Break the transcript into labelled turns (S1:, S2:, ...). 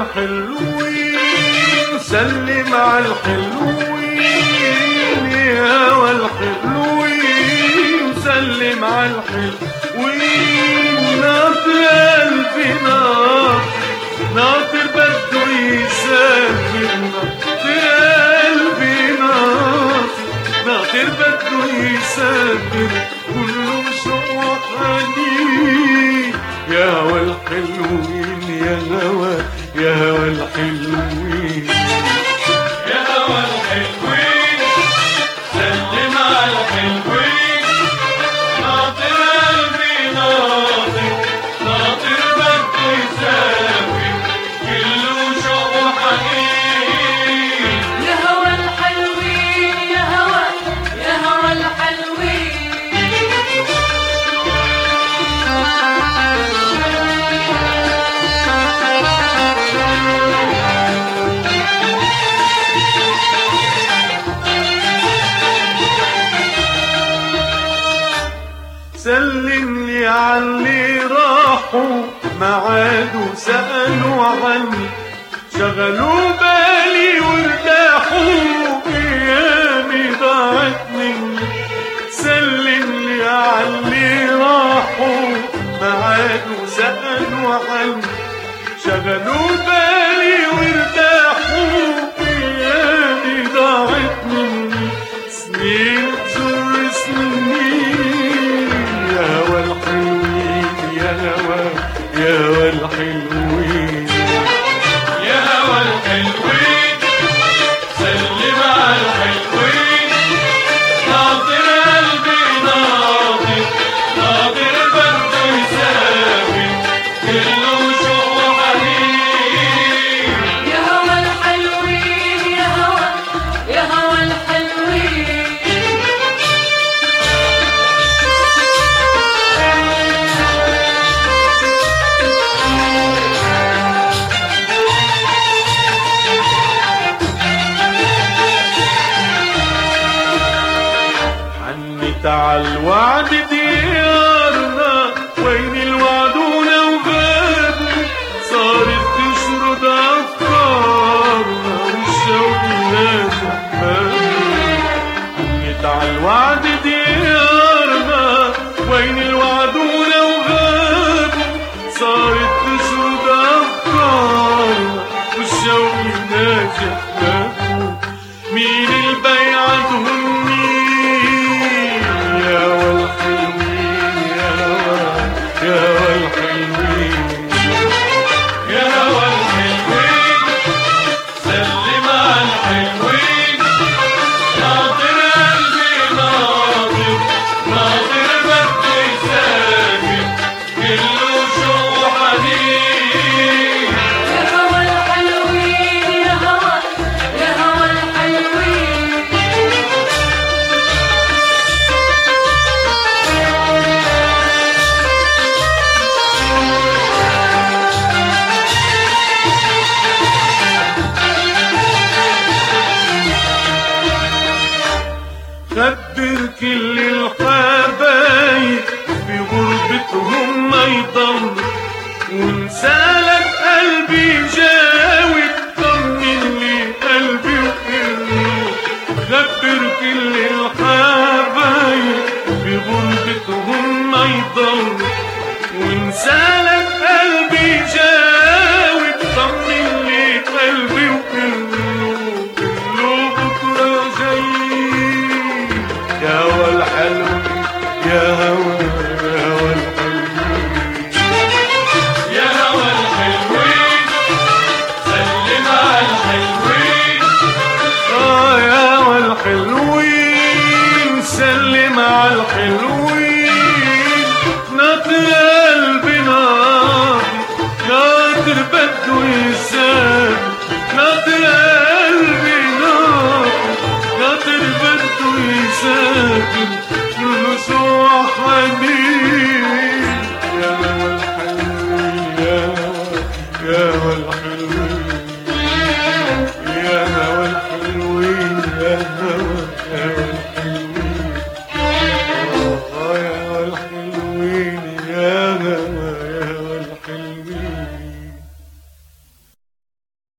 S1: الحلوين سلم على الحلوين يا هوى الحلوين سلم على الحلوين ناطر قلبي ناطر بده يسافر ناطر قلبي ناطر بده يسافر كله شوق وحنين يا هوى الحلوين يا هوى الحلوين
S2: يا هوى الحلوين سلم على الحلوين ناطر قلبي ناطر بده يسافر كله شوق وحنين
S3: يا هوى الحلوين يا هوى الحلوين
S1: سلم لي عاللي راحوا ما عادوا سألوا عني شغلوا بالي وارتاحوا ايامي ضاعت مني سلم لي عاللي راحوا ما عادوا سألوا عني شغلوا بالي وارتاحوا ايامي ضاعت مني سنين تزور سنين يا هوى الحلوين يا هوى الحلوين
S2: يا هوى الحلوين سلم على الحلوين ناطر قلبي ناطر بده يسافر كله شوق وحنين
S3: يا هوى الحلوين يا هوى الحلوين
S1: حنت عالوعد ديارنا وين الوعدونا وغابوا صارت تشرد أفكارنا والشوق نازح حنت عالوعد ديارنا وين الوعدونا وغابوا صارت تشرد أفكارنا والشوق نازح مين البيعة مين يا والحلوين يا والحلوين
S2: يا هوى الحلوين سلم على الحلوين ناطر قلبي ناطر بده يسافر كله شوق وحنين
S3: يا هوى الحلوين يا هوى الحلوين
S1: خبر كل الحبايب بغربتهم ما يضل ونسالك قلبي جاوب طمن لي قلبي وقلبي خبر كل الحبايب بغربتهم ما يضل ونسالك قلبي جاوب طمن لي قلبي وقلبي كله بكره جاي يا هوى الحلوين يا هوى الحلوين
S2: يا هوى الحلوين سلم على الحلوين
S1: يا هوى الحلوين سلم على الحلوين ناطر قلبي ناطر بده يسافر ناطر قلبي ناطر بده يسافر كله شوق حنين يا هوى الحلوين يا هوى الحلوين